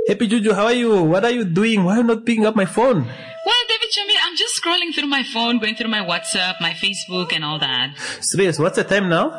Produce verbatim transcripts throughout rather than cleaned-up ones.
Happy Juju, how are you? What are you doing? Why are you not picking up my phone? Well, David Chombe, I'm just scrolling through my phone, going through my WhatsApp, my Facebook, and all that. Serious, what's the time now?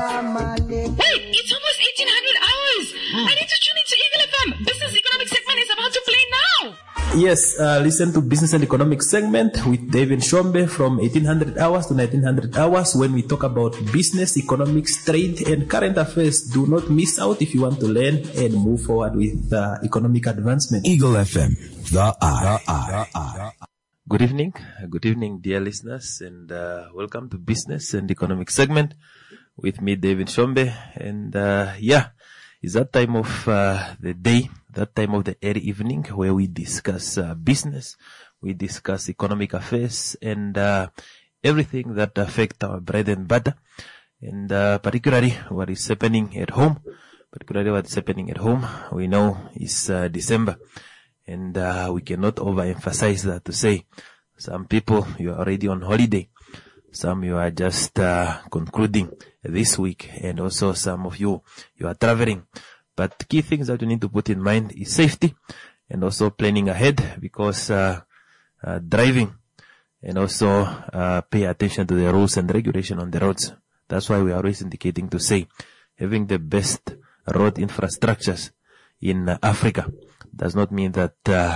Wait, it's almost eighteen hundred hours. Mm. I need to tune into Eagle F M. Business Economic segment is about to play now. Yes, uh, listen to Business and Economic segment with David Chombe from eighteen hundred hours to nineteen hundred hours when we talk about business, economics, trade, and current affairs. Do not miss out if you want to learn and move forward with uh, economic advancement. Eagle F M, the eye. The eye. The eye. Good evening, good evening, dear listeners, and uh, welcome to Business and Economic segment with me, David Chombe. And uh, yeah, it's that time of uh, the day, that time of the early evening where we discuss uh, business, we discuss economic affairs, and uh, everything that affect our bread and butter, and uh, particularly what is happening at home. Particularly what is happening at home, we know is uh, December. And uh, we cannot overemphasize that to say some people, you are already on holiday. Some you are just uh, concluding this week. And also some of you, you are traveling. But key things that you need to put in mind is safety and also planning ahead, because uh, uh, driving and also uh, pay attention to the rules and regulation on the roads. That's why we are always indicating to say having the best road infrastructures in uh, Africa does not mean that, uh,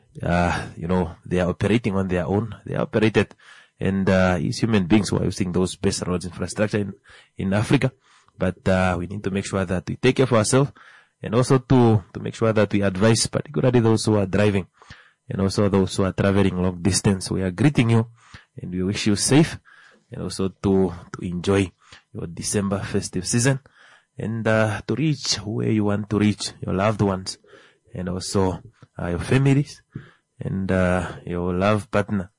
uh, you know, they are operating on their own. They are operated, and, uh, as human beings who are using those best roads infrastructure in, in Africa. But, uh, we need to make sure that we take care of ourselves, and also to, to make sure that we advise, particularly those who are driving, and also those who are traveling long distance. We are greeting you, and we wish you safe, and also to, to enjoy your December festive season, and, uh, to reach where you want to reach, your loved ones, and also uh, your families, and uh, your love partner,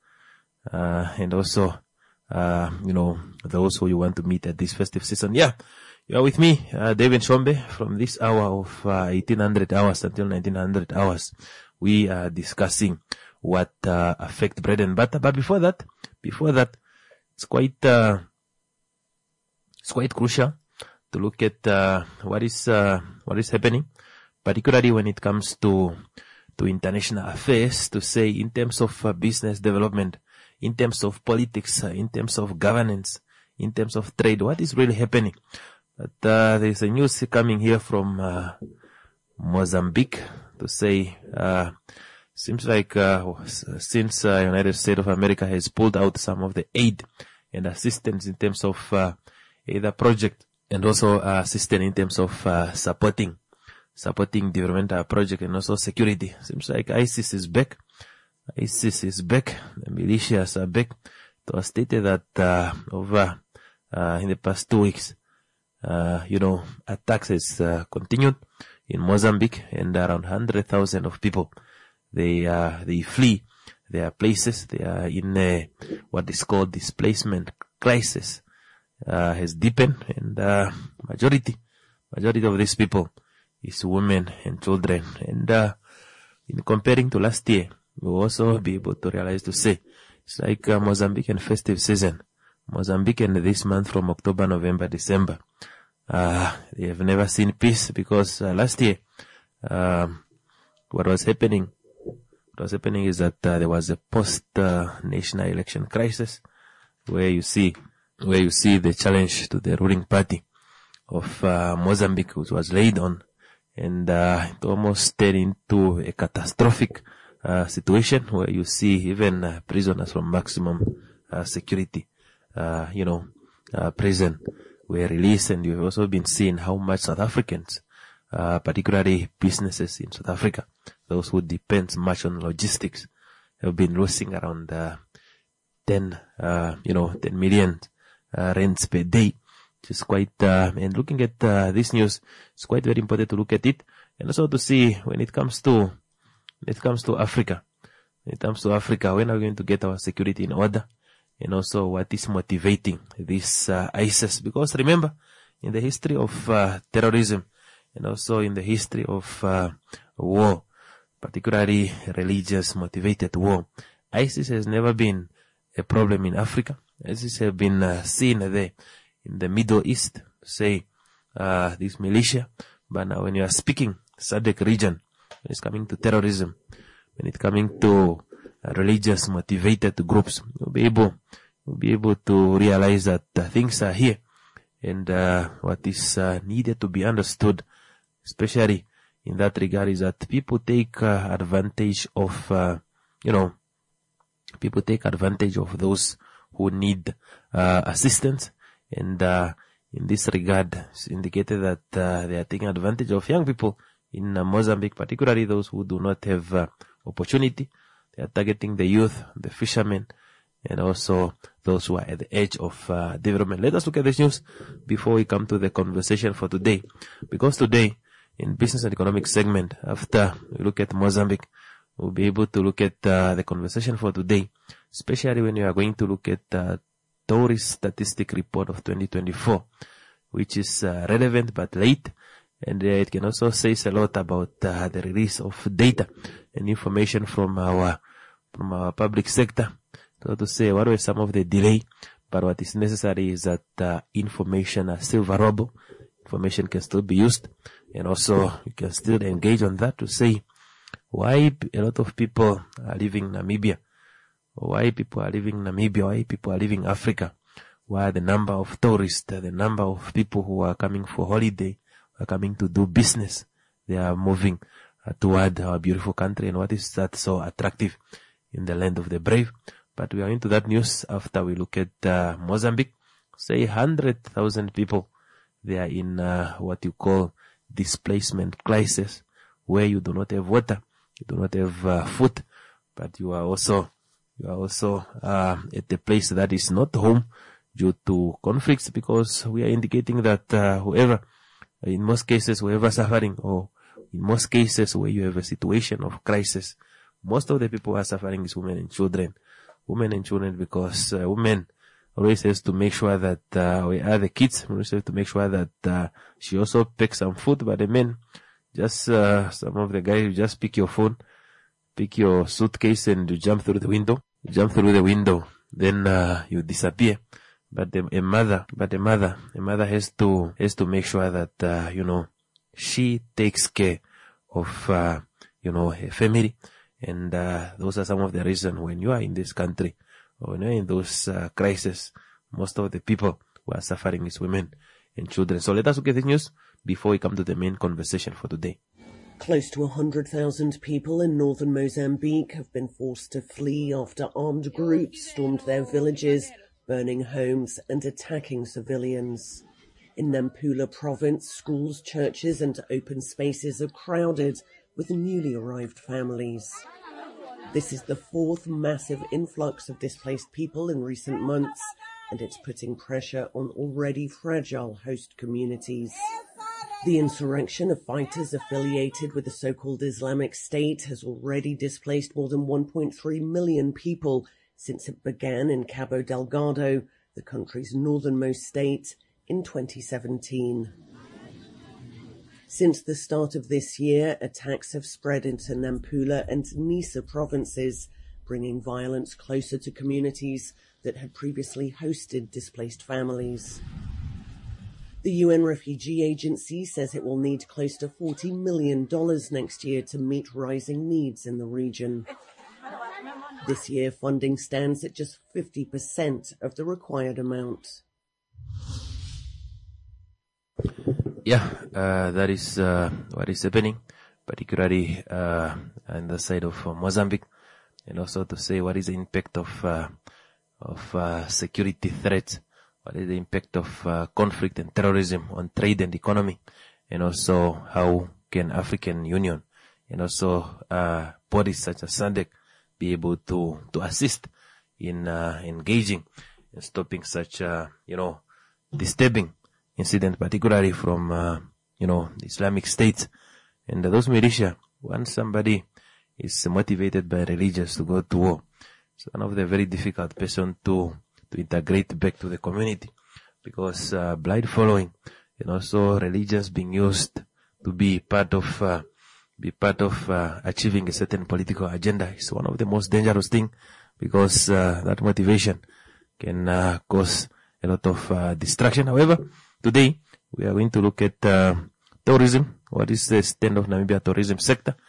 uh, and also, uh, you know, those who you want to meet at this festive season. Yeah, you are with me, uh, David Chombe, from this hour of uh, eighteen hundred hours until nineteen hundred hours. We are discussing what uh, affect bread and butter. But before that, before that, it's quite, uh, it's quite crucial to look at uh, what is uh, what is happening, particularly when it comes to to international affairs, to say in terms of uh, business development, in terms of politics, uh, in terms of governance, in terms of trade, what is really happening. But uh, there's a news coming here from uh, Mozambique to say, uh, seems like uh, since uh, United States of America has pulled out some of the aid and assistance in terms of uh, either project and also uh, assistance in terms of uh, supporting supporting developmental project and also security. Seems like ISIS is back. ISIS is back. The militias are back. It was stated that uh, over uh, in the past two weeks, uh, you know, attacks has uh, continued in Mozambique, and around one hundred thousand of people, they uh, they flee their places. They are in a, what is called displacement crisis. Uh, has deepened, and uh, majority, majority of these people is women and children. And uh, in comparing to last year, we'll also be able to realize to say it's like uh, Mozambican festive season. Mozambique, and this month from October, November, December, uh, they have never seen peace, because uh, last year, um, what was happening, what was happening is that uh, there was a post-national uh, election crisis, where you see. where you see the challenge to the ruling party of uh, Mozambique, which was laid on, and uh, it almost turned into a catastrophic uh, situation where you see even uh, prisoners from maximum uh, security, uh, you know, uh, prison were released. And you've also been seeing how much South Africans, uh, particularly businesses in South Africa, those who depend much on logistics, have been losing around uh, ten, uh, you know, ten million Uh, rents per day, which is quite, uh, and looking at, uh, this news, it's quite very important to look at it, and also to see when it comes to, when it comes to Africa, when it comes to Africa, when are we going to get our security in order, and also what is motivating this, uh, ISIS, because remember, in the history of, uh, terrorism, and also in the history of, uh, war, particularly religious motivated war, ISIS has never been a problem in Africa. ISIS have been uh, seen there in the Middle East, say, uh, this militia. But now when you are speaking S A D C region, when it's coming to terrorism, when it's coming to uh, religious motivated groups, we'll be able, we'll be able to realize that uh, things are here, and uh, what is uh, needed to be understood, especially in that regard, is that people take uh, advantage of, uh, you know, people take advantage of those who need uh, assistance, and uh, in this regard, it's indicated that uh, they are taking advantage of young people in uh, Mozambique, particularly those who do not have uh, opportunity. They are targeting the youth, the fishermen, and also those who are at the edge of uh, development. Let us look at this news before we come to the conversation for today, because today, in business and economic segment, after we look at Mozambique, we'll be able to look at uh, the conversation for today, especially when we are going to look at uh, tourist statistic report of twenty twenty-four, which is uh, relevant but late, and uh, it can also say a lot about uh, the release of data and information from our from our public sector. So to say, what were some of the delay, but what is necessary is that uh, information are still valuable, information can still be used, and also you can still engage on that to say why a lot of people are leaving Namibia, why people are leaving Namibia, why people are leaving Africa, why the number of tourists, the number of people who are coming for holiday, are coming to do business, they are moving uh, toward our beautiful country, and what is that so attractive in the land of the brave. But we are into that news after we look at uh, Mozambique. Say one hundred thousand people, they are in uh, what you call displacement crisis, where you do not have water, you do not have uh, food, but you are also you are also uh, at a place that is not home due to conflicts, because we are indicating that uh, whoever, in most cases, whoever suffering, or in most cases where you have a situation of crisis, most of the people who are suffering is women and children. Women and children, because uh, women always has to make sure that uh, we are the kids, we always have to make sure that uh, she also picks some food, but the men, just uh, some of the guys, you just pick your phone, pick your suitcase, and you jump through the window. You jump through the window, then uh, you disappear. But the, a mother, but a mother, a mother has to has to make sure that uh, you know, she takes care of uh, you know, her family. And uh, those are some of the reasons when you are in this country, or when you are in those uh, crises, most of the people who are suffering is women and children. So let us look at the news before we come to the main conversation for today. Close to one hundred thousand people in northern Mozambique have been forced to flee after armed groups stormed their villages, burning homes and attacking civilians. In Nampula province, schools, churches and open spaces are crowded with newly arrived families. This is the fourth massive influx of displaced people in recent months, and it's putting pressure on already fragile host communities. The insurrection of fighters affiliated with the so-called Islamic State has already displaced more than one point three million people since it began in Cabo Delgado, the country's northernmost state, in twenty seventeen. Since the start of this year, attacks have spread into Nampula and Nisa provinces, bringing violence closer to communities that had previously hosted displaced families. The U N Refugee Agency says it will need close to forty million dollars next year to meet rising needs in the region. This year, funding stands at just fifty percent of the required amount. Yeah, uh, that is uh, what is happening, particularly uh, on the side of uh, Mozambique, and also to say what is the impact of uh, of uh, security threats, what is the impact of uh, conflict and terrorism on trade and economy, and also how can African Union and also uh, bodies such as SADC be able to to assist in uh, engaging and stopping such uh, you know disturbing incident, particularly from, uh, you know, the Islamic State. And uh, those militia, once somebody is motivated by religious to go to war, it's one of the very difficult person to, to integrate back to the community, because uh, blind following and also religions being used to be part of, uh, be part of uh, achieving a certain political agenda is one of the most dangerous thing, because uh, that motivation can uh, cause a lot of uh, distraction. However, today, we are going to look at uh, tourism. What is the stand of Namibia tourism sector?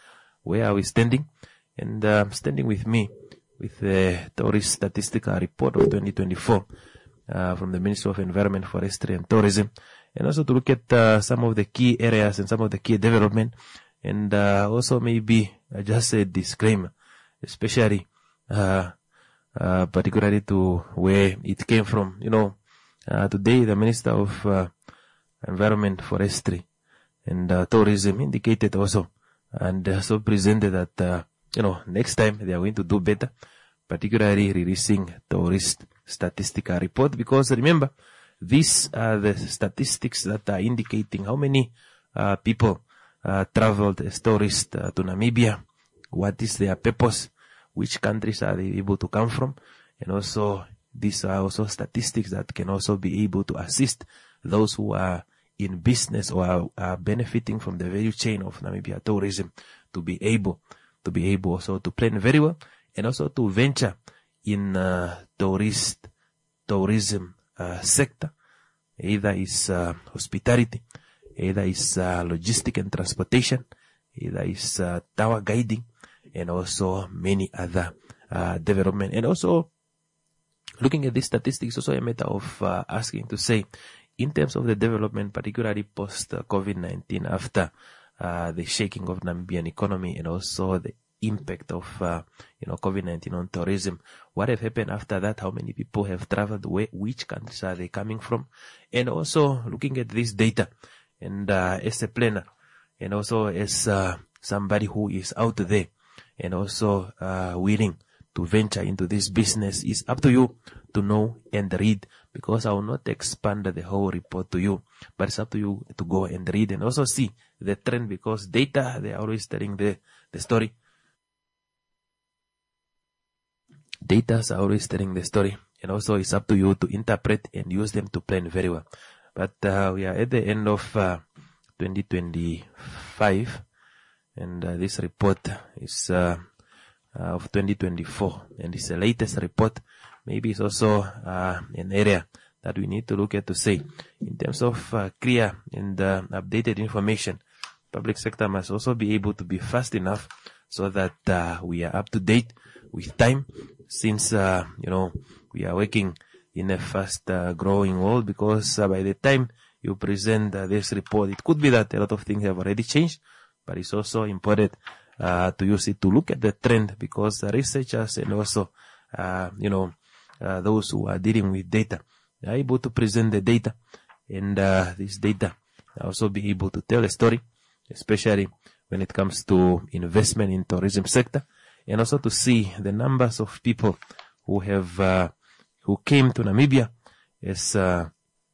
where are we standing? And uh, standing with me with the Tourist Statistical Report of twenty twenty-four uh, from the Ministry of Environment, Forestry and Tourism, and also to look at uh, some of the key areas and some of the key development, and uh, also maybe uh, just a disclaimer, especially uh, uh, particularly to where it came from. You know, uh, today the Minister of uh, Environment, Forestry and uh, Tourism indicated also and also presented that uh, you know, next time they are going to do better, particularly releasing tourist statistical report, because remember, these are the statistics that are indicating how many uh, people uh, traveled as tourists uh, to Namibia, what is their purpose, which countries are they able to come from, and also these are also statistics that can also be able to assist those who are in business or are, are benefiting from the value chain of Namibia tourism to be able to be able also to plan very well, and also to venture in uh, tourist tourism uh, sector, either is uh, hospitality, either is uh, logistic and transportation, either is uh, tower guiding, and also many other uh, development. And also looking at these statistics, also a matter of uh, asking to say, in terms of the development, particularly post COVID nineteen, after Uh, the shaking of Namibian economy, and also the impact of uh, you know COVID nineteen on tourism. What have happened after that? How many people have traveled? Where, which countries are they coming from? And also looking at this data, and uh, as a planner, and also as uh, somebody who is out there, and also uh, willing to venture into this business, is up to you to know and read, because I will not expand the whole report to you, but it's up to you to go and read and also see the trend, because data, they are always telling the, the story. Data are always telling the story, and also it's up to you to interpret and use them to plan very well. But uh, we are at the end of uh, twenty twenty-five, and uh, this report is uh, uh, of twenty twenty-four, and it's the latest report. Maybe it's also uh, an area that we need to look at to say, in terms of uh, clear and uh, updated information, public sector must also be able to be fast enough so that uh, we are up to date with time, since uh, you know we are working in a fast uh, growing world, because uh, by the time you present uh, this report, it could be that a lot of things have already changed, but it's also important uh, to use it to look at the trend, because uh, researchers and also uh, you know uh, those who are dealing with data are able to present the data, and uh, this data also be able to tell a story, especially when it comes to investment in tourism sector, and also to see the numbers of people who have uh, who came to Namibia as uh,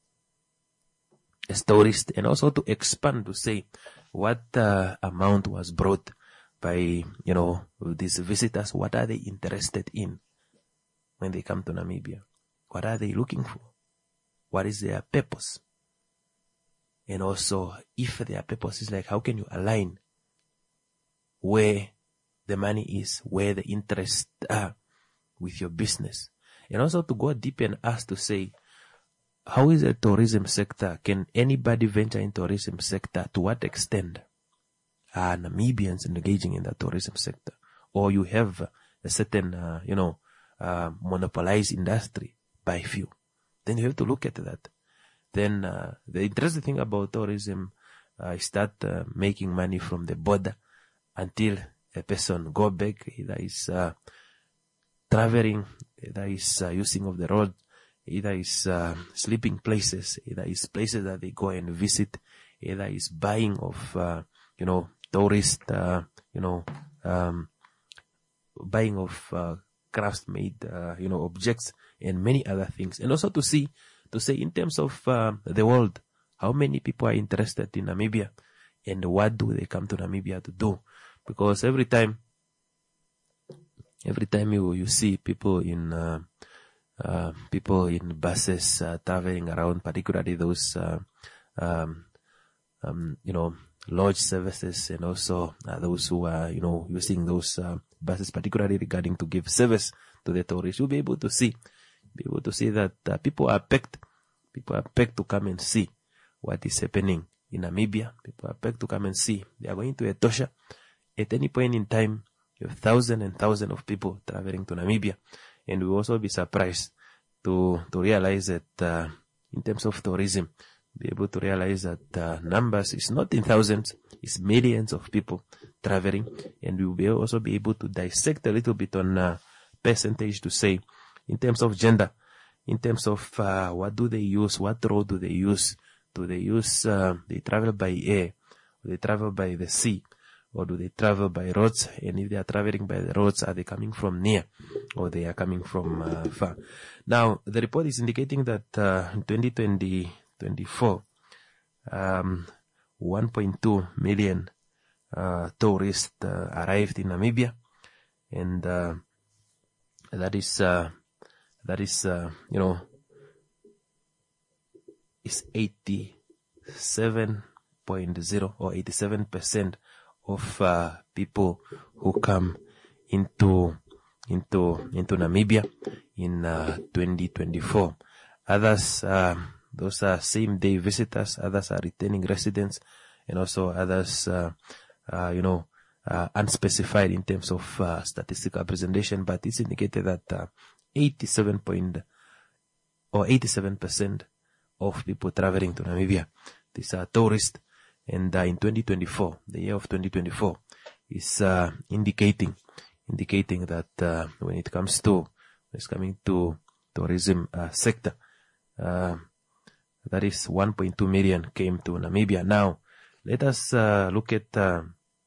as tourists, and also to expand to say what uh, amount was brought by you know these visitors. What are they interested in when they come to Namibia? What are they looking for? What is their purpose? And also, if their purpose is like, how can you align where the money is, where the interests are with your business? And also to go deep and ask to say, how is the tourism sector? Can anybody venture in tourism sector? To what extent are Namibians engaging in the tourism sector? Or you have a certain, uh, you know, uh, monopolized industry by few. Then you have to look at that. Then uh, the interesting thing about tourism, uh, start uh, making money from the border until a person go back. Either is uh, traveling, either is uh, using of the road, either is uh, sleeping places, either is places that they go and visit, either is buying of uh, you know tourist, uh, you know, um, buying of uh, crafts-made uh, you know objects and many other things, and also to see. To say in terms of uh, the world, how many people are interested in Namibia, and what do they come to Namibia to do? Because every time, every time you, you see people in uh, uh, people in buses uh, traveling around, particularly those uh, um, um, you know lodge services, and also uh, those who are you know using those uh, buses, particularly regarding to give service to the tourists, you'll be able to see. Be able to see that uh, people are packed. People are packed to come and see what is happening in Namibia. People are packed to come and see. They are going to Etosha, at any point in time, you have thousands and thousands of people traveling to Namibia. And we will also be surprised to, to realize that, uh, in terms of tourism, be able to realize that, uh, numbers is not in thousands, it's millions of people traveling. And we will be also be able to dissect a little bit on, uh, percentage to say, in terms of gender, in terms of, uh, what do they use, what road do they use, do they use, uh, they travel by air, do they travel by the sea, or do they travel by roads? And if they are traveling by the roads, are they coming from near or they are coming from uh, far? Now, the report is indicating that uh, in twenty twenty-four, um, one point two million uh, tourists uh, arrived in Namibia, and uh, that is uh, that is uh, you know is eighty-seven point zero or eighty-seven percent of uh, people who come into into into Namibia in uh, twenty twenty-four. Others, uh, those are same day visitors. Others are returning residents, and also others, uh, uh, you know, uh, unspecified in terms of uh, statistical presentation. But it's indicated that uh, eighty-seven point or eighty-seven percent of people traveling to Namibia, these are tourists. And uh, in twenty twenty-four, the year of twenty twenty-four, is uh, indicating indicating that uh, when it comes to when it's coming to tourism uh, sector, uh, that is one point two million came to Namibia. Now, let us uh, look at uh,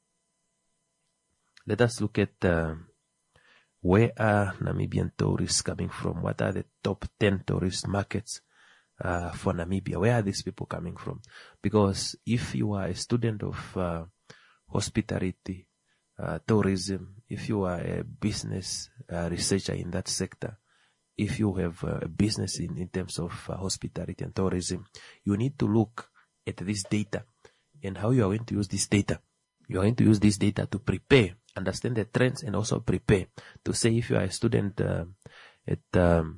let us look at uh, where are Namibian tourists coming from? What are the top ten tourist markets Uh, for Namibia? Where are these people coming from? Because if you are a student of uh, hospitality, uh, tourism, if you are a business uh, researcher in that sector, if you have uh, a business in, in terms of uh, hospitality and tourism, you need to look at this data and how you are going to use this data. You are going to use this data to prepare, understand the trends, and also prepare to say if you are a student uh, at um,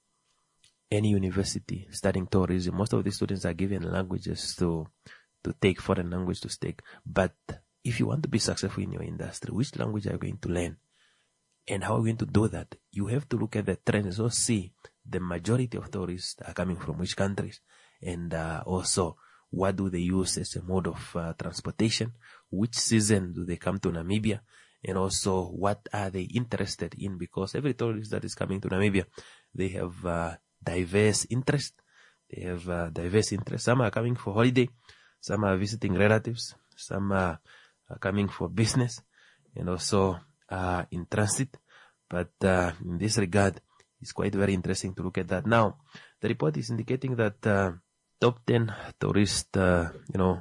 any university studying tourism, most of the students are given languages to to take, foreign language to take. But if you want to be successful in your industry, which language are you going to learn? And how are you going to do that? You have to look at the trends or see the majority of tourists are coming from which countries. And uh, also, what do they use as a mode of uh, transportation? Which season do they come to Namibia? And also, what are they interested in? Because every tourist that is coming to Namibia, they have uh, diverse interest. They have uh, diverse interest. Some are coming for holiday, some are visiting relatives, some are, are coming for business, and also uh, in transit. But uh, in this regard, it's quite very interesting to look at that. Now, the report is indicating that uh, top ten tourist, uh, you know,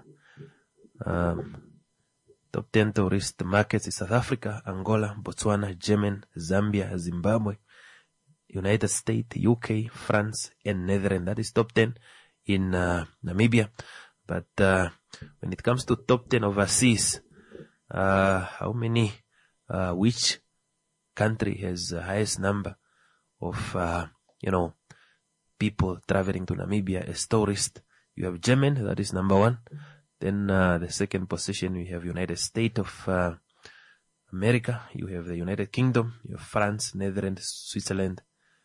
um, top ten tourist markets is South Africa, Angola, Botswana, Yemen, Zambia, Zimbabwe, United States, U K, France, and Netherlands. That is top ten in uh, Namibia. But uh, when it comes to top ten overseas, uh, how many, uh, which country has the highest number of, uh, you know, people traveling to Namibia as tourists? You have Yemen, that is number one. Then uh, the second position, we have United States of uh, America. You have the United Kingdom. You have France, Netherlands, Switzerland,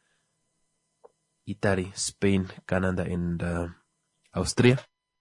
Italy, Spain, Canada, and uh, Austria.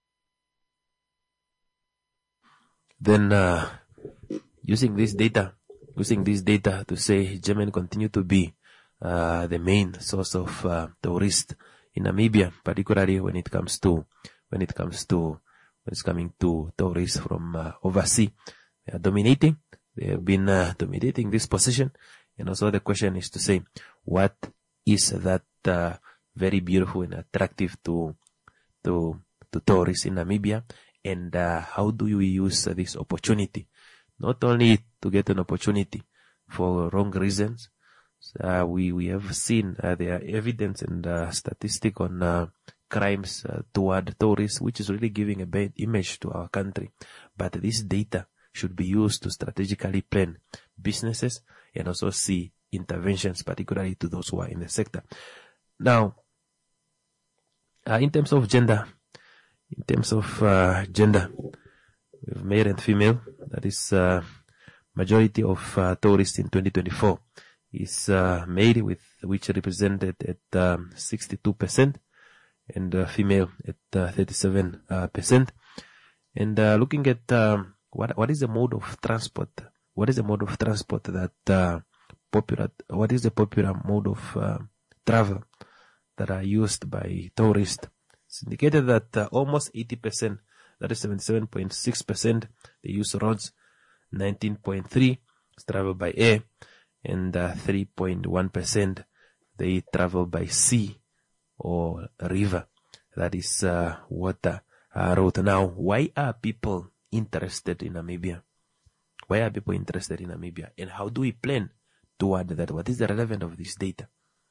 Then, uh, using this data, using this data to say Yemen continue to be uh, the main source of uh, tourists in Namibia, particularly when it comes to when it comes to when it's coming to tourists from uh, overseas. They are dominating. They have been uh, dominating this position, and also the question is to say what is that uh, very beautiful and attractive to to to tourists in Namibia, and uh, how do we use uh, this opportunity, not only to get an opportunity for wrong reasons. Uh, we we have seen uh, there are evidence and uh, statistic on uh, crimes uh, toward tourists, which is really giving a bad image to our country. But this data should be used to strategically plan businesses and also see interventions, particularly to those who are in the sector. Now, uh, in terms of gender, in terms of uh, gender, we have male and female. That is uh, majority of uh, tourists in twenty twenty-four is uh, male, with which represented at um, sixty-two percent, and uh, female at uh, thirty-seven percent. And uh, looking at um, what what is the mode of transport? What is the mode of transport that uh, popular? What is the popular mode of uh, travel that are used by tourists? It's indicated that uh, almost eighty percent, that is seventy-seven point six percent, they use roads, nineteen point three is travel by air, and uh, three point one percent they travel by sea or river, that is uh, water, uh, road. Now, why are people interested in Namibia? Why are people interested in Namibia? And how do we plan toward that? What is the relevance of this data?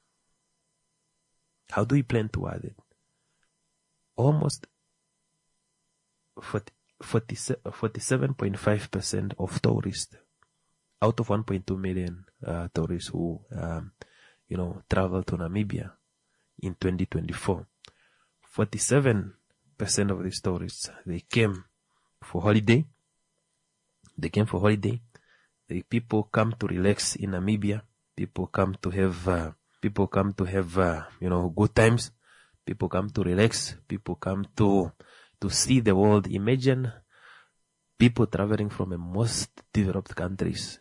How do we plan toward it? Almost forty-seven point five percent of tourists out of one point two million uh, tourists who, um, you know, travel to Namibia in twenty twenty-four. forty-seven percent of these tourists, they came for holiday. They came for holiday. The people come to relax in Namibia. People come to have, uh, people come to have, uh, you know, good times. People come to relax. People come to, to see the world. Imagine people traveling from the most developed countries.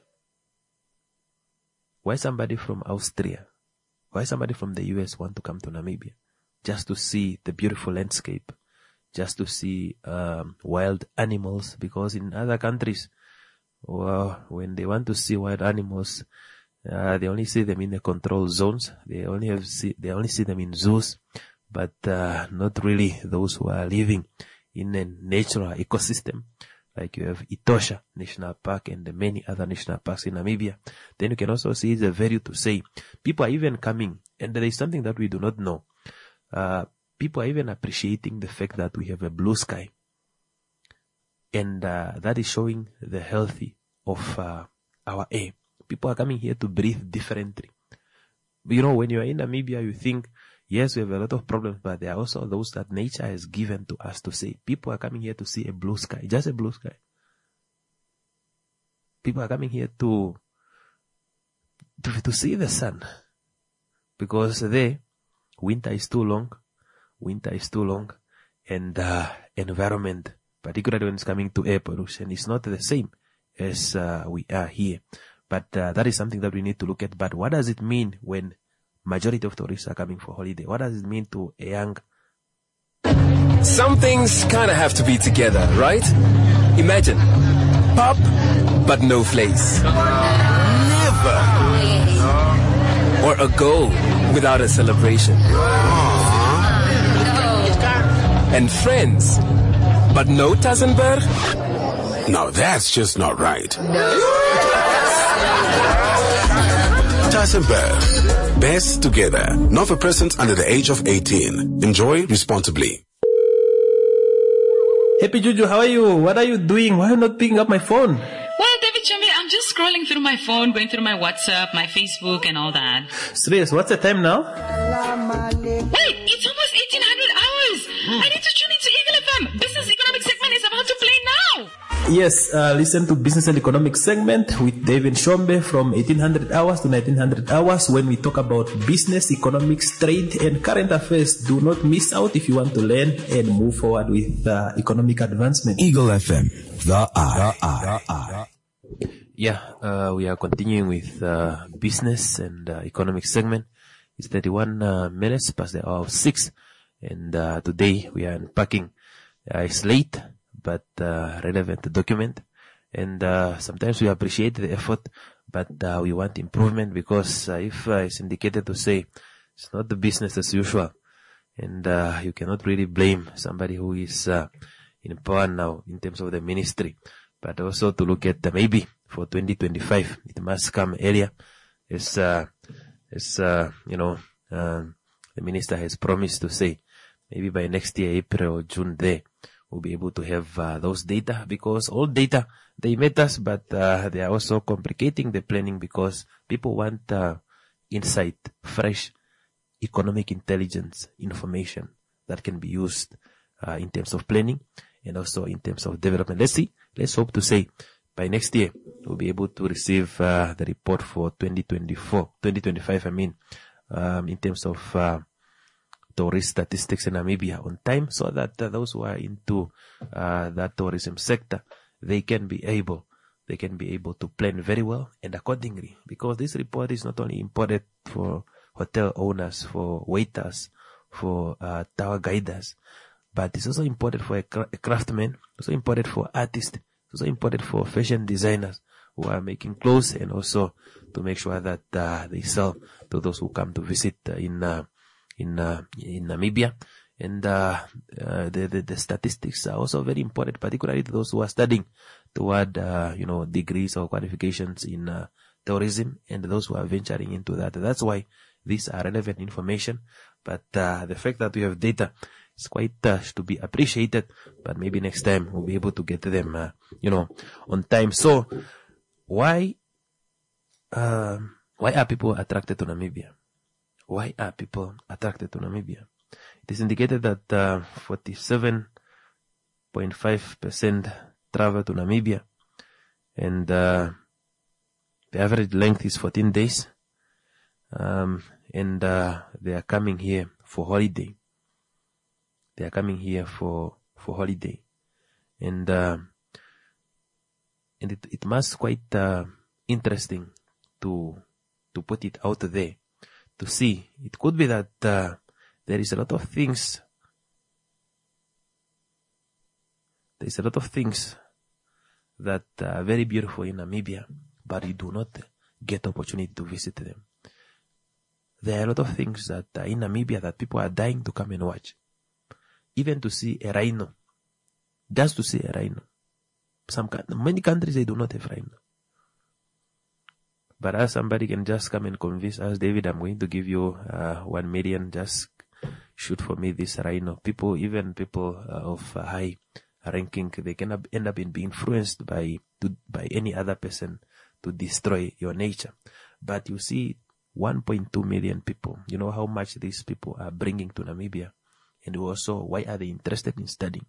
Why somebody from Austria? Why somebody from the U S want to come to Namibia? Just to see the beautiful landscape. Just to see um, wild animals. Because in other countries, well, when they want to see wild animals, uh, they only see them in the control zones. They only have see, they only see them in zoos, but uh, not really those who are living in a natural ecosystem. Like you have Etosha National Park and the many other national parks in Namibia. Then you can also see the value to say people are even coming, and there is something that we do not know. Uh, people are even appreciating the fact that we have a blue sky. And uh, that is showing the healthy of uh, our air. People are coming here to breathe differently. You know, when you are in Namibia, you think, yes, we have a lot of problems, but there are also those that nature has given to us to say, people are coming here to see a blue sky, just a blue sky. People are coming here to, to, to see the sun. Because there, winter is too long, winter is too long, and uh, environment, particularly when it's coming to air pollution, is not the same as uh, we are here. But uh, that is something that we need to look at. But what does it mean when majority of tourists are coming for holiday? What does it mean to a young... Some things kind of have to be together, right? Imagine, pop, but no flakes. Never. Or a go without a celebration. And friends, but no Tassenberg? Now that's just not right. Tassenberg. Best together. Not for persons under the age of eighteen. Enjoy responsibly. Happy Juju, how are you? What are you doing? Why are you not picking up my phone? Well, David Chumbe, I'm just scrolling through my phone, going through my WhatsApp, my Facebook, and all that. Serious, what's the time now? Wait, it's almost eighteen hundred hours. I need to tune into Eagle F M. Business Economic segment is about to play now. Yes, uh, listen to Business and Economic segment with David Shombe from eighteen hundred hours to nineteen hundred hours when we talk about business, economics, trade, and current affairs. Do not miss out if you want to learn and move forward with uh, economic advancement. Eagle F M, the I. The I. The I. Yeah, uh, we are continuing with uh, business and uh, economic segment. It's thirty-one uh, minutes past the hour of six, and uh, today we are unpacking. Uh, it's late, but uh, relevant document, and uh, sometimes we appreciate the effort, but uh, we want improvement because uh, if uh, it's indicated to say it's not the business as usual, and uh, you cannot really blame somebody who is uh, in power now in terms of the ministry, but also to look at uh, maybe for twenty twenty-five it must come earlier, as uh, as uh, you know uh, the minister has promised to say maybe by next year April or June there. We'll be able to have uh, those data, because all data, they matters, but uh, they are also complicating the planning because people want uh, insight, fresh economic intelligence information that can be used uh, in terms of planning and also in terms of development. Let's see. Let's hope to say by next year we'll be able to receive uh, the report for twenty twenty-four, twenty twenty-five, I mean, um, in terms of uh, tourist statistics in Namibia on time, so that uh, those who are into uh, that tourism sector, they can be able, they can be able to plan very well and accordingly, because this report is not only important for hotel owners, for waiters, for uh, tour guiders, but it's also important for a, cra- a craftsman, also important for artists, it's also important for fashion designers who are making clothes, and also to make sure that uh, they sell to those who come to visit uh, in uh, in uh, in Namibia. And uh, uh, the, the the statistics are also very important, particularly to those who are studying toward uh, you know degrees or qualifications in uh, tourism, and those who are venturing into that. That's why these are relevant information. But uh, the fact that we have data is quite uh, to be appreciated. But maybe next time we'll be able to get them, uh, you know, on time. So why uh, why are people attracted to Namibia? Why are people attracted to Namibia? It is indicated that uh, forty-seven point five percent travel to Namibia, and uh, the average length is fourteen days, um, and uh, they are coming here for holiday. They are coming here for for holiday, and uh, and it, it must quite uh, interesting to to put it out there to see. It could be that uh, there is a lot of things. There is a lot of things that are very beautiful in Namibia, but you do not get opportunity to visit them. There are a lot of things that are in Namibia that people are dying to come and watch. Even to see a rhino. Just to see a rhino. Some many countries, they do not have rhino. But as somebody can just come and convince us, David, I'm going to give you uh, one million, just shoot for me this rhino. People, even people uh, of uh, high ranking, they can end up in being influenced by to, by any other person to destroy your nature. But you see, one point two million people. You know how much these people are bringing to Namibia, and also why are they interested in studying?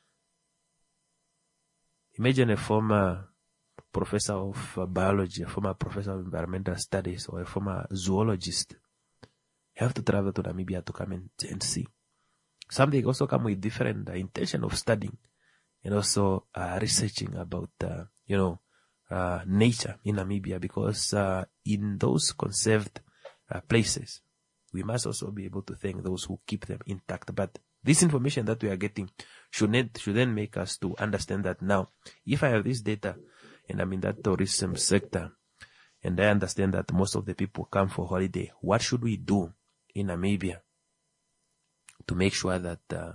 Imagine a former professor of uh, biology, a former professor of environmental studies, or a former zoologist. You have to travel to Namibia to come and, and see. Some they also come with different uh, intention of studying, and also uh, researching about uh, you know uh, nature in Namibia, because uh, in those conserved uh, places, we must also be able to thank those who keep them intact. But this information that we are getting should, need, should then make us to understand that now, if I have this data and I'm in that tourism sector, and I understand that most of the people come for holiday, what should we do in Namibia to make sure that uh,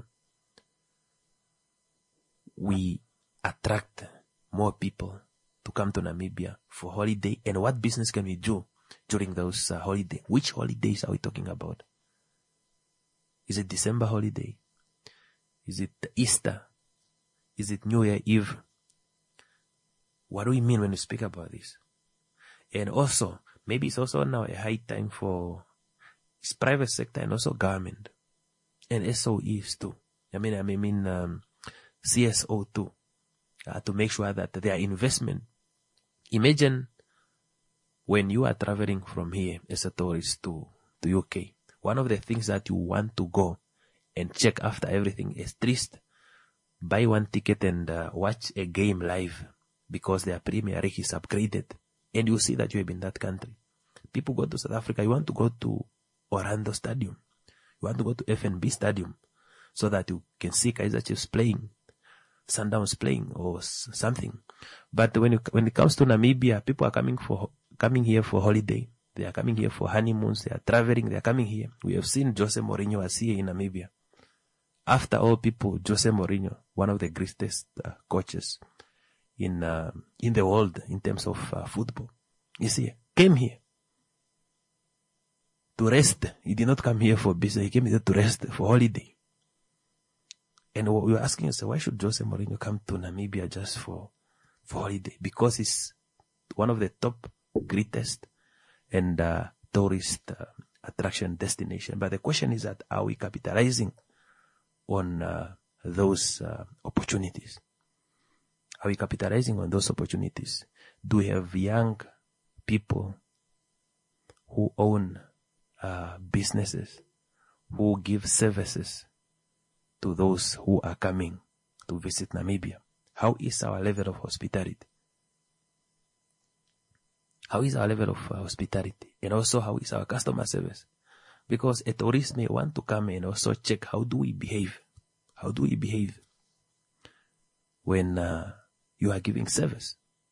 we attract more people to come to Namibia for holiday? And what business can we do during those uh, holidays? Which holidays are we talking about? Is it December holiday? Is it Easter? Is it New Year Eve? What do we mean when we speak about this? And also, maybe it's also now a high time for it's private sector and also government and S O Es too. I mean, I mean, um, C S O too, uh, to make sure that their investment. Imagine when you are traveling from here as a tourist to, to U K, one of the things that you want to go and check after everything is trist, buy one ticket and uh, watch a game live, because their Premier League is upgraded, and you see that you have been in that country. People go to South Africa, you want to go to Orlando Stadium, you want to go to F N B Stadium, so that you can see Kaizer Chiefs playing, Sundowns playing, or s- something. But when you, when it comes to Namibia, people are coming for coming here for holiday. They are coming here for honeymoons. They are traveling. They are coming here. We have seen Jose Mourinho as here in Namibia. After all people, Jose Mourinho, one of the greatest uh, coaches in uh, in the world in terms of uh, football, is here. Came here to rest. He did not come here for business. He came here to rest for holiday. And we were asking ourselves, why should Jose Mourinho come to Namibia just for for holiday? Because it's one of the top greatest and uh, tourist uh, attraction destination. But the question is that, are we capitalizing on uh, those uh, opportunities? Are we capitalizing on those opportunities? Do we have young people who own uh, businesses, who give services to those who are coming to visit Namibia? How is our level of hospitality? How is our level of uh, hospitality? And also, how is our customer service? Because a tourist may want to come and also check how do we behave. How do we behave when uh, you are giving service?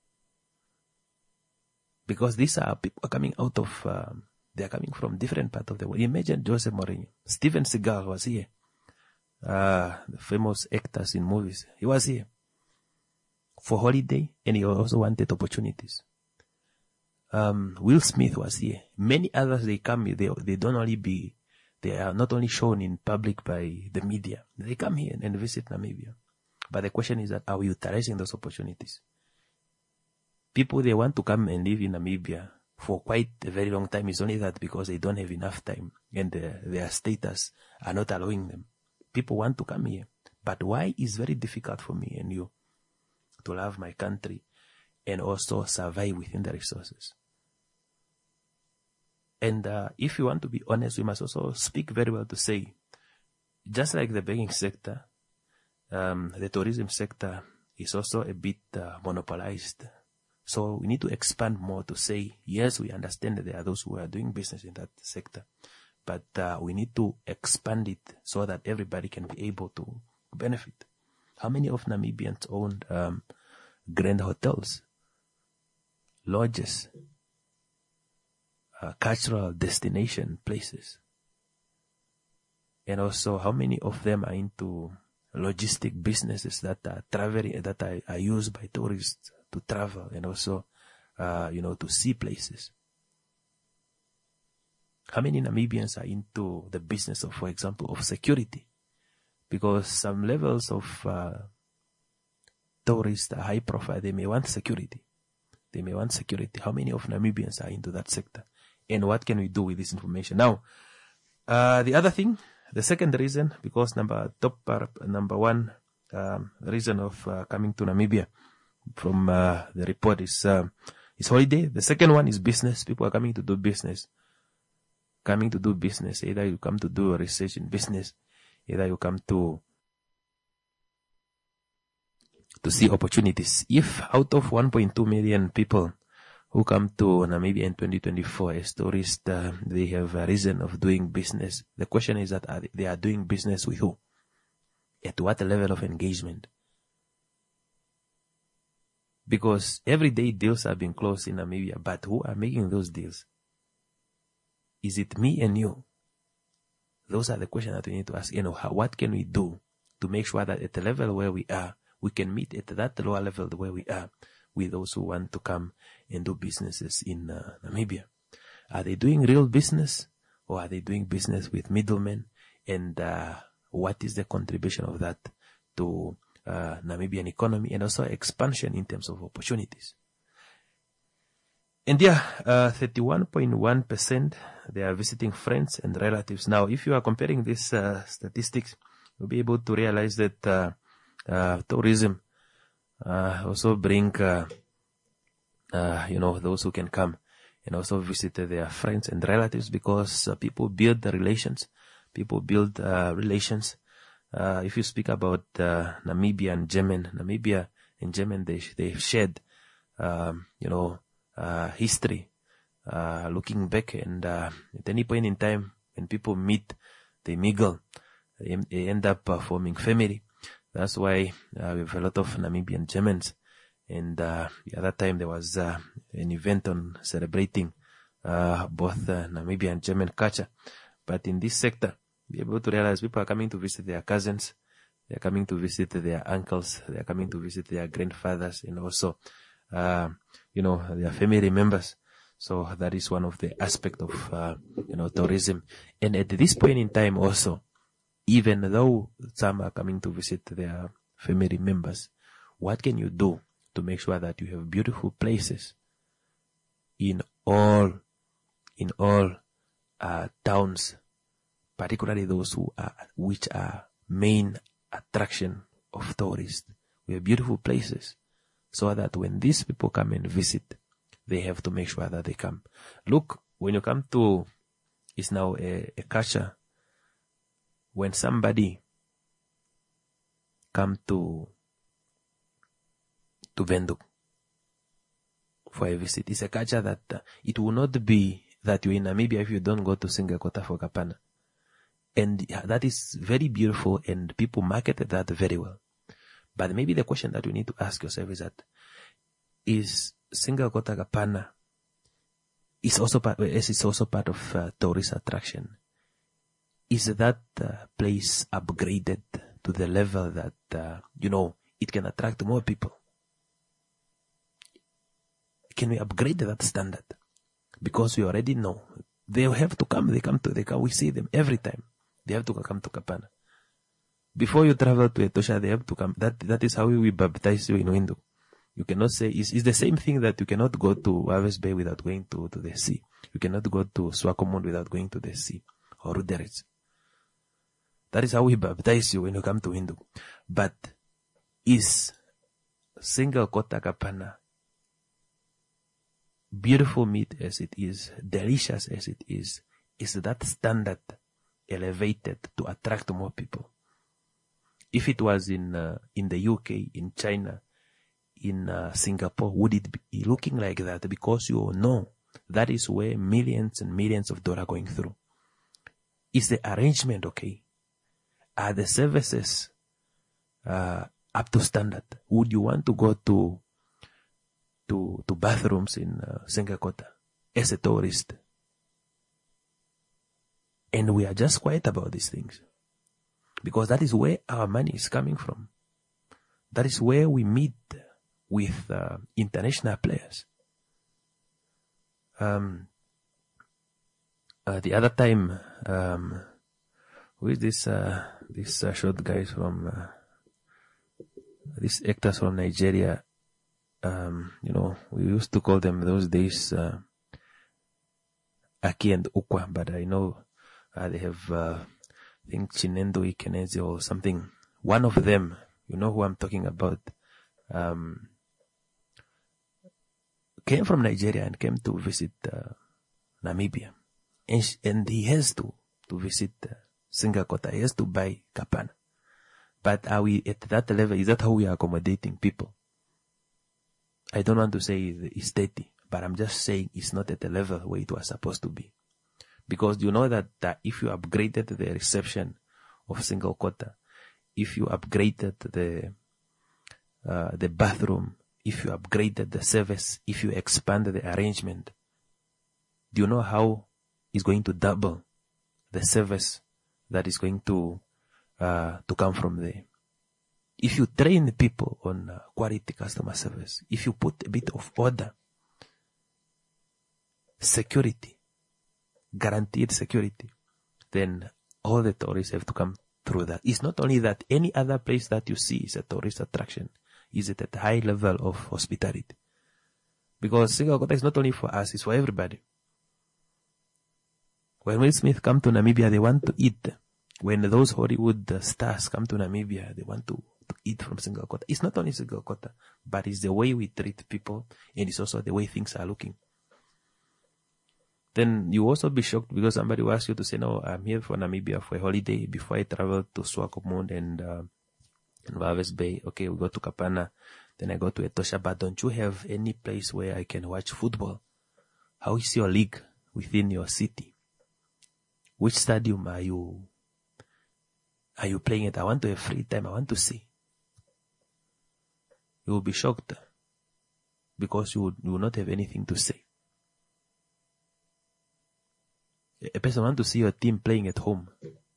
Because these are people coming out of, um, they are coming from different parts of the world. Imagine Jose Mourinho. Steven Seagal was here. Uh, the famous actors in movies. He was here for holiday, and he also wanted opportunities. Um, Will Smith was here. Many others, they come, they, they don't only be, they are not only shown in public by the media. They come here and visit Namibia. But the question is that, are we utilizing those opportunities? People, they want to come and live in Namibia for quite a very long time. It's only that because they don't have enough time and uh, their status are not allowing them. People want to come here. But why is very difficult for me and you to love my country and also survive within the resources? And uh, if you want to be honest, we must also speak very well to say, just like the banking sector, um, the tourism sector is also a bit uh, monopolized. So we need to expand more to say, yes, we understand that there are those who are doing business in that sector, but uh, we need to expand it so that everybody can be able to benefit. How many of Namibians own um, grand hotels, lodges, uh, cultural destination places? And also, how many of them are into logistic businesses that are traveling, that are, are used by tourists to travel and also, uh, you know, to see places? How many Namibians are into the business of, for example, of security? Because some levels of uh, tourists are high profile. They may want security. They may want security. How many of Namibians are into that sector? And what can we do with this information? Now, uh, the other thing, the second reason, because number top uh, number one um, reason of uh, coming to Namibia from uh, the report is uh, is holiday. The second one is business. People are coming to do business. Coming to do business. Either you come to do research in business, either you come to to see opportunities. If out of one point two million people who come to Namibia in twenty twenty-four as tourists, uh, they have a reason of doing business, the question is that are they, they are doing business with who? At what level of engagement? Because everyday deals are being closed in Namibia, but who are making those deals? Is it me and you? Those are the questions that we need to ask. You know, how, what can we do to make sure that at the level where we are, we can meet at that lower level where we are with those who want to come and do businesses in uh, Namibia? Are they doing real business, or are they doing business with middlemen? And uh, what is the contribution of that to uh, Namibian economy and also expansion in terms of opportunities? And yeah, uh, thirty-one point one percent, they are visiting friends and relatives. Now, if you are comparing these uh, statistics, you'll be able to realize that uh, uh, tourism uh, also bring, uh, uh, you know, those who can come and also visit their friends and relatives, because uh, people build the relations. People build uh, relations. Uh, if you speak about uh, Namibia and Yemen, Namibia and Yemen, they they shared, um, you know, uh, history. Uh, looking back, and uh, at any point in time when people meet, they mingle, they, they end up uh, forming family. That's why uh, we have a lot of Namibian Germans. And uh, the other time there was uh, an event on celebrating uh, both uh, Namibian and German culture. But in this sector, be able to realize people are coming to visit their cousins, they are coming to visit their uncles, they are coming to visit their grandfathers, and also, uh, you know, their family members. So that is one of the aspects of, uh, you know, tourism. And at this point in time also, even though some are coming to visit their family members, what can you do to make sure that you have beautiful places in all, in all, uh, towns, particularly those who are, which are main attraction of tourists? We have beautiful places. so that when these people come and visit, they have to make sure that they come. Look, when you come to, it's now a, a culture, when somebody come to, to Windhoek for a visit, it's a culture that uh, it will not be that you're in Namibia if you don't go to Singakota for Kapana. And that is very beautiful, and people marketed that very well. But maybe the question that you need to ask yourself is that, is Singakota Kapana is also part, as it's also part of uh, tourist attraction. Is that uh, place upgraded to the level that, uh, you know, it can attract more people? Can we upgrade that standard? Because we already know they have to come, they come to, they come, we see them every time. They have to come to Kapana. Before you travel to Etosha, they have to come. That, that is how we baptize you in Windhoek. You cannot say, it's, it's the same thing that you cannot go to Walvis Bay without going to, to the sea. You cannot go to Swakopmund without going to the sea, or Ruderitz. That is how we baptize you when you come to Windhoek. But is Singakota Kapana, beautiful meat as it is, delicious as it is, is that standard elevated to attract more people? If it was in uh, in the U K, in China, in uh, Singapore, would it be looking like that? Because you know that is where millions and millions of dollars are going through. Is the arrangement okay? Are the services uh, up to standard? Would you want to go to to to bathrooms in uh, Singakota as a tourist? And we are just quiet about these things, because that is where our money is coming from. That is where we meet with uh, international players. Um, uh, the other time, um, who is this, uh, this uh, short guys from, uh, these actors from Nigeria, um, you know, we used to call them those days, uh, Aki and Ukwa, but I know uh, they have, uh, I think Chinendo Ikenezi or something. One of them, you know who I'm talking about, um, came from Nigeria and came to visit uh, Namibia. And, sh- and he has to, to visit uh, Singakota. He has to buy Kapana. But are we at that level? Is that how we are accommodating people? I don't want to say it's dirty, but I'm just saying it's not at the level where it was supposed to be. Because you know that, that if you upgraded the reception of Singakota, if you upgraded the uh, the bathroom, if you upgraded the service, if you expanded the arrangement, do you know how it's going to double the service that is going to uh, to come from there? If you train people on uh, quality customer service, if you put a bit of order, security, guaranteed security, then all the tourists have to come through that. It's not only that, any other place that you see is a tourist attraction. Is it at a high level of hospitality? Because Singakota is not only for us, it's for everybody. When Will Smith come to Namibia, they want to eat. When those Hollywood stars come to Namibia, they want to, to eat from Singakota. It's not only Singakota, but it's the way we treat people, and it's also the way things are looking. Then you also be shocked because somebody will ask you to say, no, I'm here for Namibia for a holiday before I travel to Swakopmund and, uh, and Walvis Bay. Okay, we go to Kapana, then I go to Etosha, but don't you have any place where I can watch football? How is your league within your city? Which stadium are you, are you playing at? I want to have free time. I want to see. You will be shocked because you would, you will not have anything to say. A person want to see your team playing at home.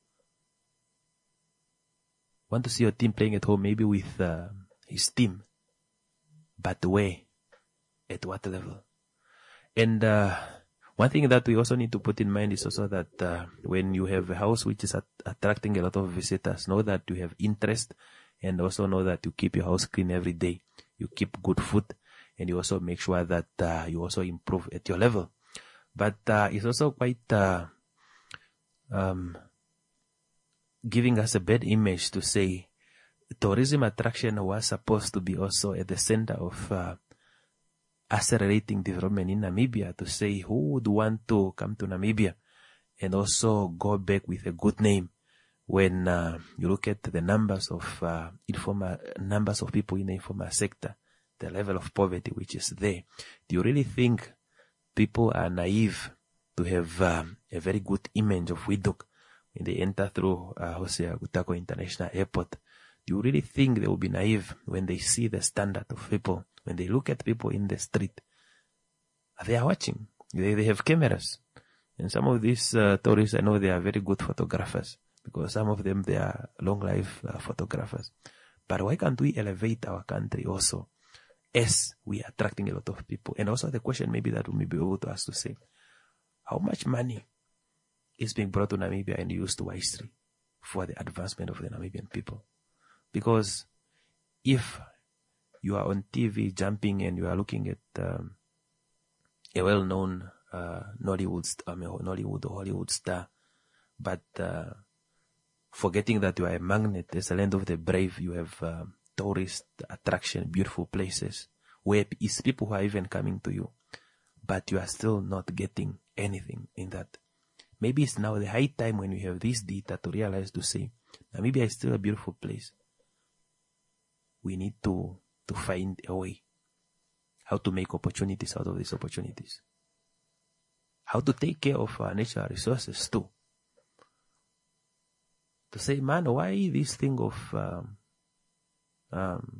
Want to see your team playing at home, maybe with uh, his team. But where? At what level? And uh, one thing that we also need to put in mind is also that uh, when you have a house which is at- attracting a lot of visitors, know that you have interest, and also know that you keep your house clean every day. You keep good food, and you also make sure that uh, you also improve at your level. But uh, it's also quite uh, um, giving us a bad image to say tourism attraction was supposed to be also at the center of uh, accelerating development in Namibia, to say who would want to come to Namibia and also go back with a good name. When uh, you look at the numbers of uh, informal numbers of people in the informal sector, the level of poverty which is there, do you really think people are naive to have um, a very good image of Windhoek when they enter through uh, Hosea Gutako International Airport? Do you really think they will be naive when they see the standard of people, when they look at people in the street? They are watching. They, they have cameras. And some of these uh, tourists, I know they are very good photographers, because some of them, they are long life uh, photographers. But why can't we elevate our country also, as we are attracting a lot of people? And also the question maybe that we may be able to ask to say, how much money is being brought to Namibia and used wisely for the advancement of the Namibian people? Because if you are on T V jumping and you are looking at um, a well-known uh, Nollywood, I mean, Nollywood or Hollywood star, but uh, forgetting that you are a magnet, as a land of the brave, you have uh, tourist attraction, beautiful places where is people who are even coming to you, but you are still not getting anything in that. Maybe it's now the high time, when we have this data, to realize, to say, Namibia is still a beautiful place. We need to, to find a way how to make opportunities out of these opportunities. How to take care of our natural resources too. To say, man, why this thing of um, um,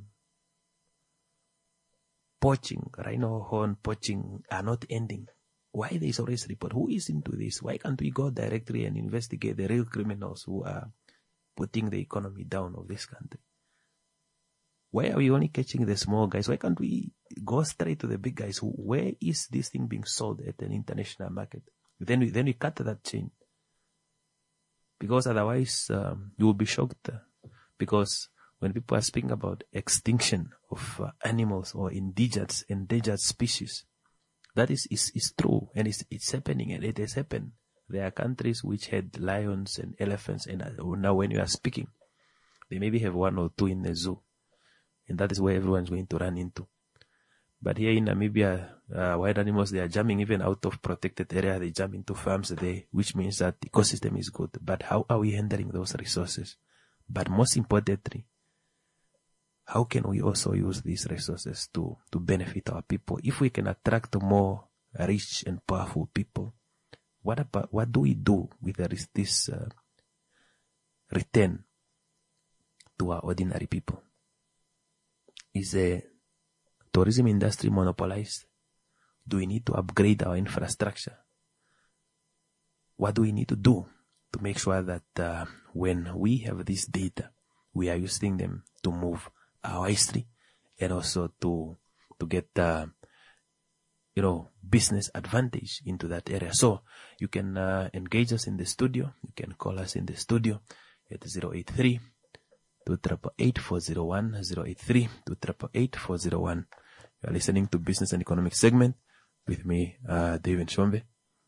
poaching, rhino horn poaching are not ending? Why there is always report? Who is into this? Why can't we go directly and investigate the real criminals who are putting the economy down of this country? Why are we only catching the small guys? Why can't we go straight to the big guys? Who, where is this thing being sold at an international market? Then we, then we cut that chain. Because otherwise, um, you will be shocked. Because when people are speaking about extinction of uh, animals or endangered, endangered species, that is, is, is true, and it's, it's happening, and it has happened. There are countries which had lions and elephants, and now when you are speaking, they maybe have one or two in the zoo. And that is where everyone's going to run into. But here in Namibia, uh, wild animals, they are jumping even out of protected area. They jump into farms there, which means that the ecosystem is good. But how are we handling those resources? But most importantly, how can we also use these resources to, to benefit our people? If we can attract more rich and powerful people, what about, what do we do with this uh, return to our ordinary people? Is the tourism industry monopolized? Do we need to upgrade our infrastructure? What do we need to do to make sure that uh, when we have this data, we are using them to move our history and also to to get uh, you know business advantage into that area? So you can uh, engage us in the studio. You can call us in the studio at zero eight three, two eight eight, four zero one, zero eight three, two eight eight, four zero one. You are listening to Business and Economic Segment with me, uh, David Shombe.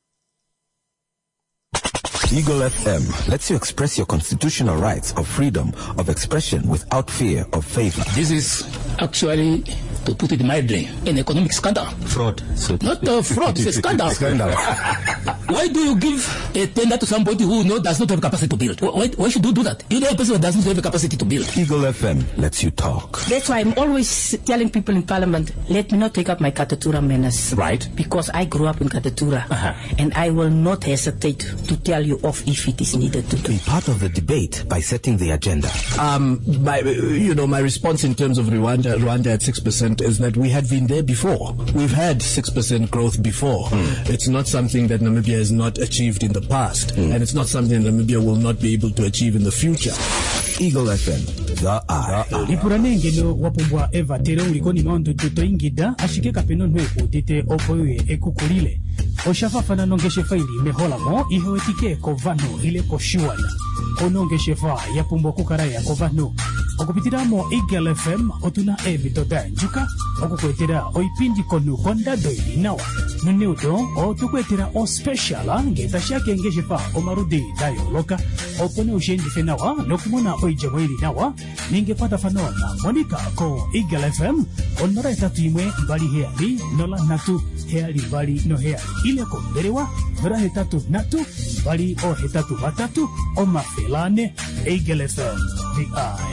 Eagle F M lets you express your constitutional rights of freedom of expression without fear of favor. This is actually, to put it mildly, an economic scandal. Fraud. So not a fraud, it's a scandal. Scandal. Why do you give a tender to somebody who no, does not have capacity to build? Why, why should you do that? You know a person who does not have a capacity to build. Eagle F M lets you talk. That's why I'm always telling people in Parliament, let me not take up my Katatura manners. Right. Because I grew up in Katatura. Uh-huh. And I will not hesitate to tell you off if it is needed to do. Be part of the debate by setting the agenda. Um, my, you know, my response in terms of Rwanda, Rwanda at six percent is that we had been there before. We've had six percent growth before. Mm. It's not something that Namibia has not achieved in the past. Mm. And it's not something that Namibia will not be able to achieve in the future. Eagle F M, the eye. Ipuranenge no wapumbwa eva tere ulikoni maundu tuto ingida ashike kapeno nweko tete opoye ekukulile. Oshafafana nongeshe faili mehola mo ihewetike kovano ile koshuana. Onongeshe fa yapumbwa kukaraya kovano. Okupitiramo Eagle F M otuna ebito danjuka okukwetera oipindi konu kondado ilinawa nuneudo otukwetera o special ngetashyakengeshe pa omarudi dayoloka opone ushendife nawa nokumona oijabo ilinawa ningepata fanona monika ko Eagle F M onora etatu imwe mbali heali nola natu heali mbali no heali ile komberewa nora hetatu natu mbali o hetatu batatu o mafelane Eagle F M the eye.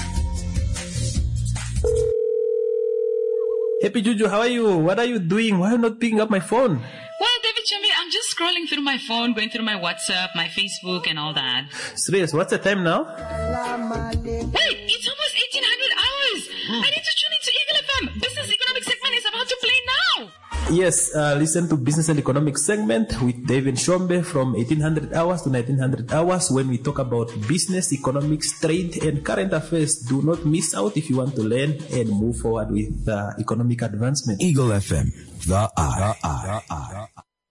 Happy Juju, how are you? What are you doing? Why are you not picking up my phone? Well, David Chumbi, I'm just scrolling through my phone, going through my WhatsApp, my Facebook, and all that. Serious, what's the time now? Wait, it's almost eighteen hundred hours. I need to tune into Eagle F M. Business Economic segment is about to play now. Yes, uh, listen to Business and Economic segment with David Shombe from eighteen hundred hours to nineteen hundred hours when we talk about business, economics, trade, and current affairs. Do not miss out if you want to learn and move forward with uh, economic advancement. Eagle F M, the eye. The eye. The eye.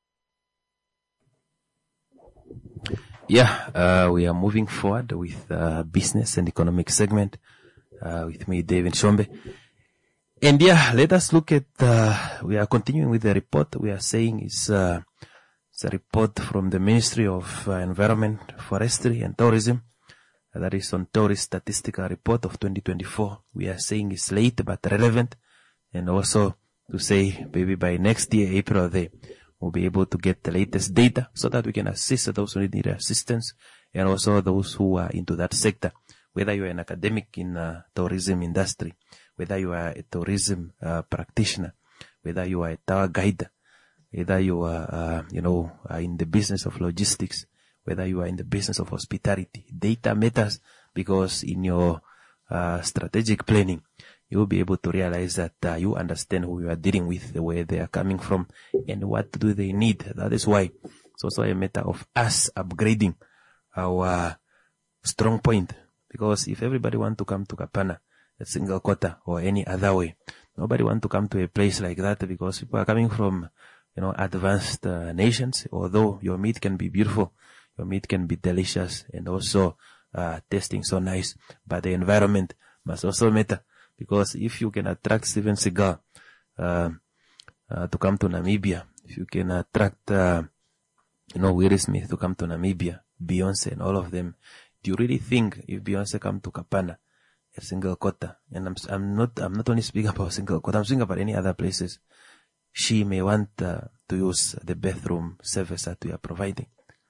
Yeah, uh, we are moving forward with uh, business and economic segment uh, with me, David Shombe. And yeah, let us look at, uh, we are continuing with the report. We are saying it's, uh, it's a report from the Ministry of uh, Environment, Forestry and Tourism. Uh, that is on Tourist Statistical Report of twenty twenty-four. We are saying it's late but relevant. And also to say maybe by next year, April, they will be able to get the latest data so that we can assist those who need assistance and also those who are into that sector. Whether you are an academic in uh, tourism industry, whether you are a tourism uh, practitioner, whether you are a tour guide, whether you are, uh, you know, are in the business of logistics, whether you are in the business of hospitality. Data matters because in your uh, strategic planning, you will be able to realize that uh, you understand who you are dealing with, where they are coming from, and what do they need. That is why it's also a matter of us upgrading our strong point. Because if everybody want to come to Kapana, a single quota or any other way, nobody want to come to a place like that because people are coming from, you know, advanced uh, nations. Although your meat can be beautiful, your meat can be delicious and also uh, tasting so nice, but the environment must also matter. Because if you can attract Steven Seagal uh, uh, to come to Namibia, if you can attract, uh, you know, Will Smith to come to Namibia, Beyonce and all of them, do you really think if Beyonce come to Kapana, a single quota, and I'm, I'm not, I'm not only speaking about single quota, I'm speaking about any other places, she may want uh, to use the bathroom service that we are providing.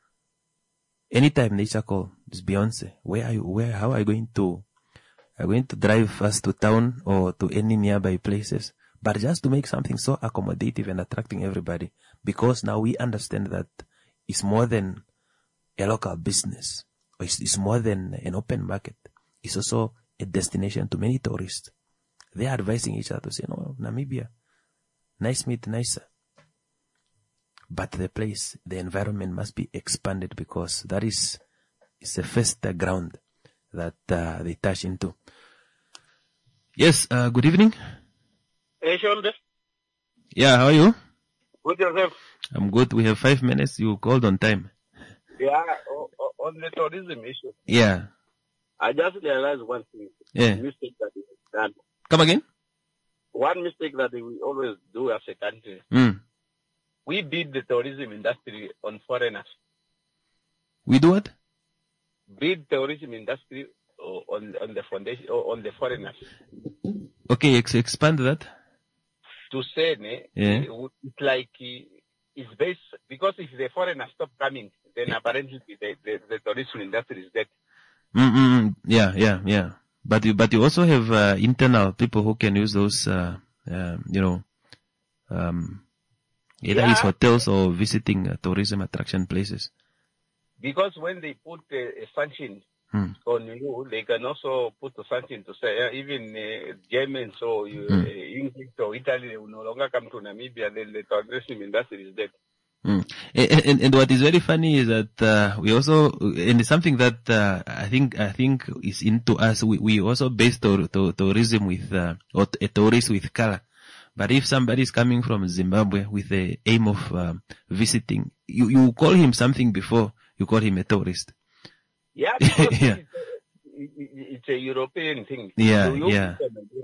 Anytime nature call, it's Beyonce. Where are you? Where? How are you going to? Are you going to drive us to town or to any nearby places? But just to make something so accommodative and attracting everybody, because now we understand that it's more than a local business. It's, it's more than an open market. It's also a destination to many tourists. They are advising each other to say, no, Namibia, nice meat, nicer. But the place, the environment must be expanded because that is, it's the first ground that uh, they touch into. Yes, uh, good evening. Hey, Shombe. Yeah, how are you? Good yourself. I'm good. We have five minutes. You called on time. Yeah, on the tourism issue. Yeah. I just realized one thing. Yeah. Mistake that is done. Come again? One mistake that we always do as a country. Mm. We beat the tourism industry on foreigners. We do what? Beat tourism industry on on the foundation or on the foreigners. Okay, ex- expand that. To say, ne, yeah. It's like it's based because if the foreigners stop coming, then apparently the the, the tourism industry is dead. Mm-mm. Yeah, yeah, yeah. But you, but you also have uh, internal people who can use those, uh, uh, you know, um, either yeah. it's hotels or visiting uh, tourism attraction places. Because when they put uh, a sanction hmm. on you, they can also put a sanction to say uh, even uh, Germans or you, hmm. uh, English or Italy they will no longer come to Namibia. Then the tourism industry is dead. Mm. And, and, and what is very funny is that uh, we also, and it's something that uh, I think I think is into us. We, we also base to, to, tourism with uh, or a tourist with color. But if somebody is coming from Zimbabwe with the aim of um, visiting, you you call him something before you call him a tourist. Yeah, because yeah. It's, a, it's a European thing. Yeah, so yeah.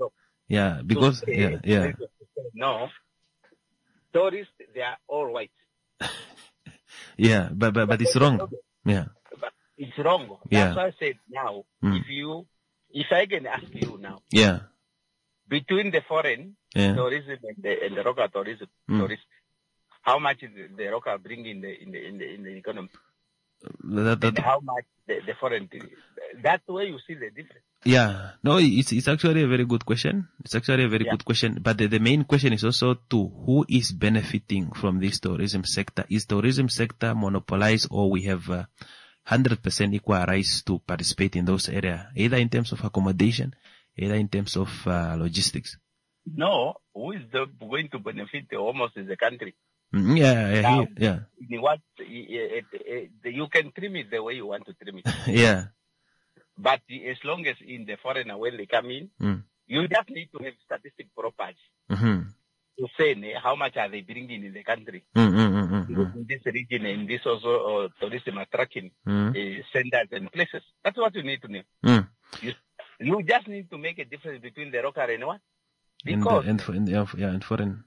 Yeah, because, To say- yeah, yeah. to say, no, tourists, they are all white. Yeah, but, but, but it's wrong. Yeah. But it's wrong. Yeah. That's why I said now, Mm. if you, if I can ask you now, Yeah. between the foreign Yeah. tourism and the, and the local tourism, Mm. tourists, how much is the, the local bring in the, in the, in the, in the economy? That, that, And how much the, the foreign, that's where you see the difference. Yeah, no, it's it's actually a very good question. It's actually a very Yeah. good question. But the, the main question is also to who is benefiting from this tourism sector? Is tourism sector monopolized, or we have uh, one hundred percent equal rights to participate in those areas, either in terms of accommodation, either in terms of uh, logistics? No, who is the, going to benefit almost is the country. Mm, yeah, yeah, Now, yeah, in what, it, it, it, you can trim it the way you want to trim it. yeah. But as long as in the foreigner, when they come in, Mm. you just need to have statistic properly Mm-hmm. to say ne, how much are they bringing in the country. Mm, mm, mm, mm, Because mm. in this region and this also uh, tourism attraction Mm. uh, centers and places. That's what you need to know. Mm. You, you just need to make a difference between the local and what? And, Because uh, and, for- and, yeah, yeah, and foreign.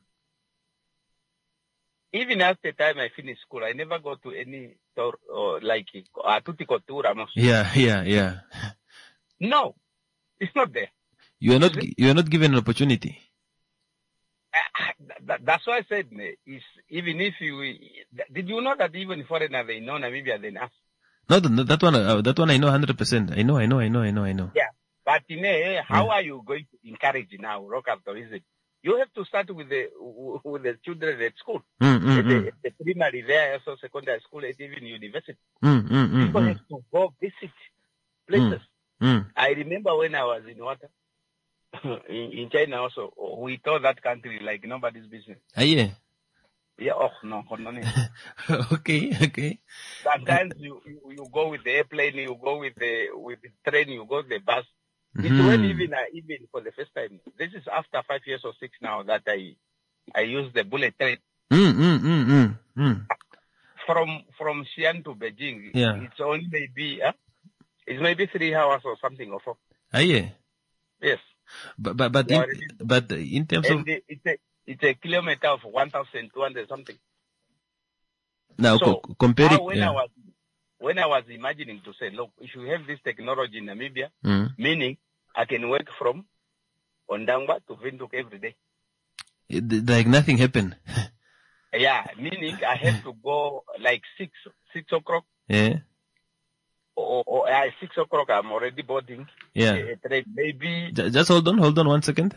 even after the time I finished school, I never go to any tour or like uh, Tutiko tour. Yeah, yeah, yeah. No, it's not there. You are not you are not given an opportunity. That, that's why I said, ne, is even if you, did you know that even foreigner they know Namibia than us? No, that, that one, uh, that one I know one hundred percent. I know, I know, I know, I know, I know. Yeah. But in a, how Yeah. are you going to encourage now local tourism? You have to start with the with the children at school, Mm, mm, at, mm. the, at the primary there, also secondary school, and even university. Mm, mm, mm, People mm. have to go visit places. Mm. I remember when I was in water in, in China also, we told that country like nobody's business. Ah, yeah. Yeah, oh no, no, no. Okay, okay. Sometimes you, you you go with the airplane, you go with the with the train, you go with the bus. It's Mhm. when even I, even for the first time. This is after five years or six now that I I use the bullet train Mm, mm, mm, mm, mm. from from Xi'an to Beijing. Yeah. It's only maybe uh, it's maybe three hours or something or four. Ah, yeah. Yes. But but but Yeah, in, but in terms And of the, it's a it's a kilometer of one thousand two hundred something. now So co- compare now it, when yeah. I was when I was imagining to say, look, if you have this technology in Namibia, Mm. meaning I can work from Ondangwa to Windhoek every day. It- like nothing happened. Yeah, meaning I have to go like six six o'clock Yeah, or, or uh, six o'clock. I'm already boarding. yeah. a- a train. Maybe Ju- Just hold on, hold on one second.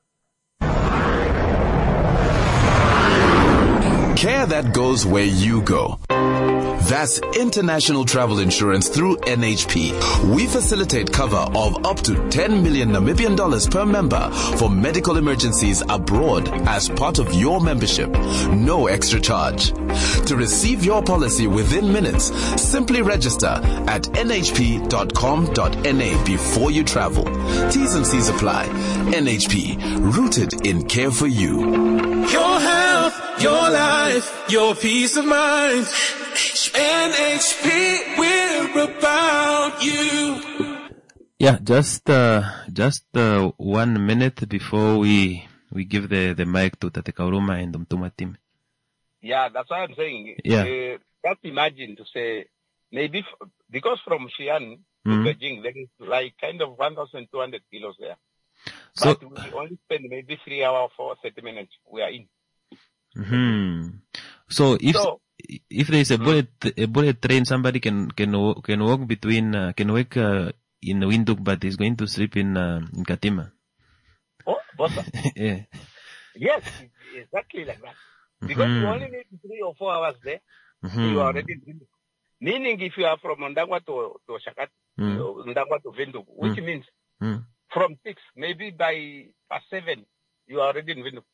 Care that goes where you go. That's international travel insurance through N H P. We facilitate cover of up to ten million Namibian dollars per member for medical emergencies abroad as part of your membership. No extra charge. To receive your policy within minutes, simply register at n h p dot com dot n a before you travel. T's and C's apply. N H P, rooted in care for you. Your health, your life, your peace of mind. N H P, we're about you. Yeah, just uh, just uh, one minute before we we give the the mic to Tate Kauruma and Mtuma team. yeah, that's why I'm saying. Yeah. Uh, just imagine to say maybe f- because from Xi'an to Mhm. Beijing there is like kind of one thousand two hundred kilos there. So- but we only spend maybe three hours for thirty minutes. We are in. Hmm. So if So- if there is a bullet a bullet train, somebody can can wa- can walk between uh, can work uh, in Windhoek, but is going to sleep in uh, in Katima. Oh, bossa. Yeah. Yes, it's exactly like that. Because you Mhm. only need three or four hours there, Mhm. you are already in. Meaning if you are from Ondangwa to, to Shakati, Mm. uh, Ondangwa to Windhoek, which Mm. means Mm. from six, maybe by past seven, you are already in Windhoek.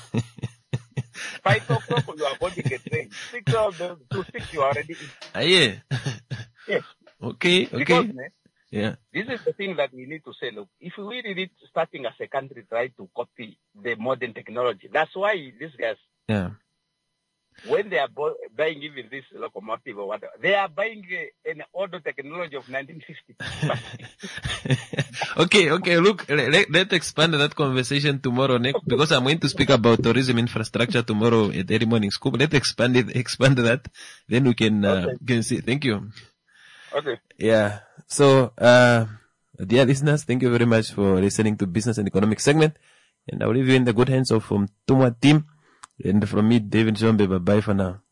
Five o'clock, you are boarding a train. Six of the, to six, you are already in. Ah, yeah. Yes. Okay. Okay. Because, ne, Yeah. this is the thing that we need to say, look, if we really starting as a country try to copy the modern technology, that's why these guys, Yeah. when they are bo- buying even this locomotive or whatever, they are buying uh, an auto technology of nineteen fifty. Okay, okay, look, let, let's expand that conversation tomorrow next, because I'm going to speak about tourism infrastructure tomorrow at early morning school. Let's expand it, expand that, then we can, uh, Okay. can see. Thank you. Okay. Yeah. So, uh, dear listeners, thank you very much for listening to Business and Economic segment. And I'll leave you in the good hands of um, Tumwa team. And from me, David Zombe. Bye-bye for now.